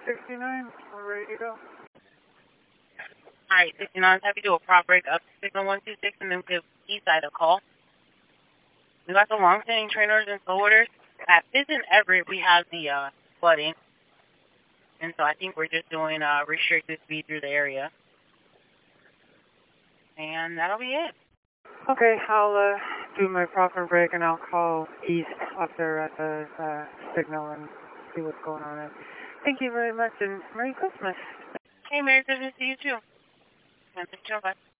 69, we're ready to go. Alright, 69, have you do a prop break up to signal 126 and then give east side a call. We got the long-standing trainers and forwarders. At Fizz and Everett, we have the flooding. And so I think we're just doing restricted speed through the area. And that'll be it. Okay, I'll do my proper break and I'll call east up there at the signal and see what's going on there. Thank you very much and Merry Christmas. Hey, Merry Christmas to you too. Bye.